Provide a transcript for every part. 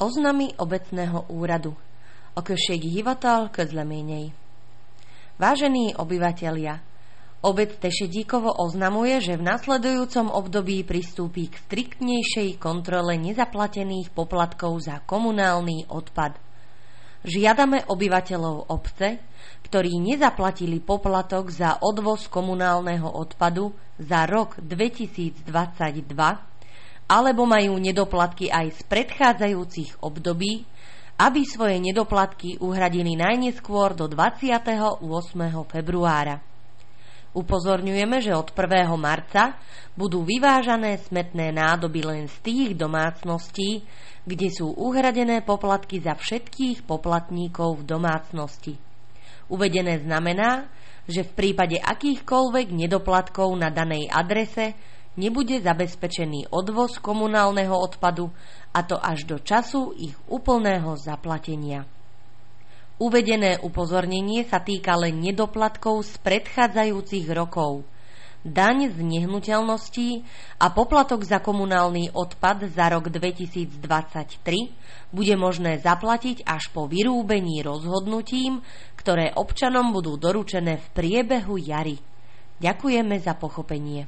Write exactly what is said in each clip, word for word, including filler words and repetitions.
Oznamy obecného úradu. A községi hivatal közleményei. Vážení obyvatelia, obec Tešedíkovo oznamuje, že v nasledujúcom období pristúpi k striktnejšej kontrole nezaplatených poplatkov za komunálny odpad. Žiadame obyvateľov obce, ktorí nezaplatili poplatok za odvoz komunálneho odpadu za rok dvetisícdvadsaťdva alebo majú nedoplatky aj z predchádzajúcich období, aby svoje nedoplatky uhradili najneskôr do dvadsiateho ôsmeho februára. Upozorňujeme, že od prvého marca budú vyvážané smetné nádoby len z tých domácností, kde sú uhradené poplatky za všetkých poplatníkov v domácnosti. Uvedené znamená, že v prípade akýchkoľvek nedoplatkov na danej adrese nebude zabezpečený odvoz komunálneho odpadu, a to až do času ich úplného zaplatenia. Uvedené upozornenie sa týka len nedoplatkov z predchádzajúcich rokov. Daň z nehnuteľností a poplatok za komunálny odpad za rok dvetisícdvadsaťtri bude možné zaplatiť až po vyrúbení rozhodnutím, ktoré občanom budú doručené v priebehu jary. Ďakujeme za pochopenie.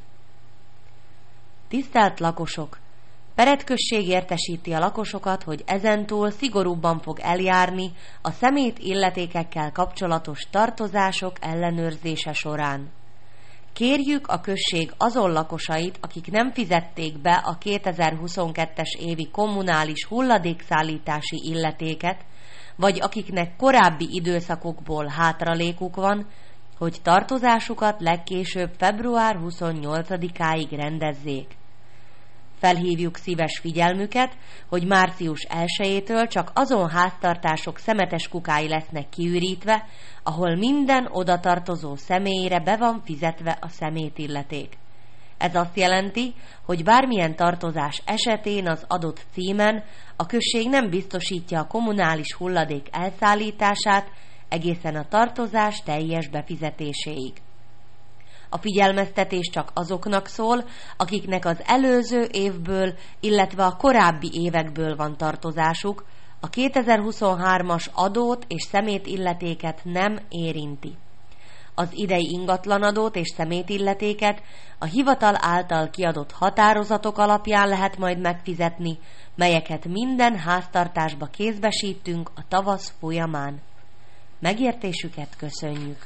Tisztelt lakosok! Pered község értesíti a lakosokat, hogy ezentúl szigorúbban fog eljárni a szemét illetékekkel kapcsolatos tartozások ellenőrzése során. Kérjük a község azon lakosait, akik nem fizették be a kétezer-huszonkettes évi kommunális hulladékszállítási illetéket, vagy akiknek korábbi időszakokból hátralékuk van, hogy tartozásukat legkésőbb február huszonnyolcadikáig rendezzék. Felhívjuk szíves figyelmüket, hogy március elsejétől csak azon háztartások szemetes kukái lesznek kiürítve, ahol minden odatartozó személyre be van fizetve a szemétilleték. Ez azt jelenti, hogy bármilyen tartozás esetén az adott címen a község nem biztosítja a kommunális hulladék elszállítását egészen a tartozás teljes befizetéséig. A figyelmeztetés csak azoknak szól, akiknek az előző évből, illetve a korábbi évekből van tartozásuk, a kétezer-huszonhármas adót és szemétilletéket nem érinti. Az idei ingatlanadót és szemétilletéket a hivatal által kiadott határozatok alapján lehet majd megfizetni, melyeket minden háztartásba kézbesítünk a tavasz folyamán. Megértésüket köszönjük.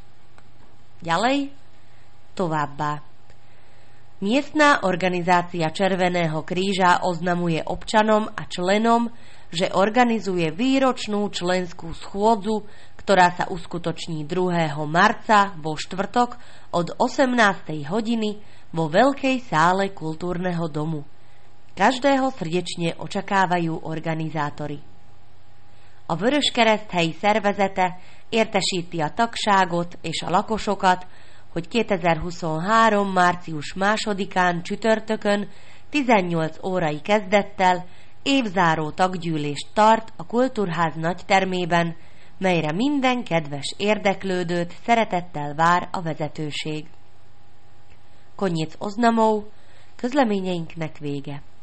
Ďalej, továbbá. Miestna organizácia Červeného kríža oznamuje občanom a členom, že organizuje výročnú členskú schôdzu, ktorá sa uskutoční druhého marca vo štvrtok od osemnástej hodiny vo veľkej sále kultúrneho domu. Každého srdečne očakávajú organizátori. A Vöröskereszt helyi szervezete értesíti a tagságot és a lakosokat, hogy kétezer-huszonhárom. március másodikán csütörtökön tizennyolc órai kezdettel évzáró taggyűlést tart a Kultúrház nagytermében, melyre minden kedves érdeklődőt szeretettel vár a vezetőség. Koniec oznamov, közleményeinknek vége.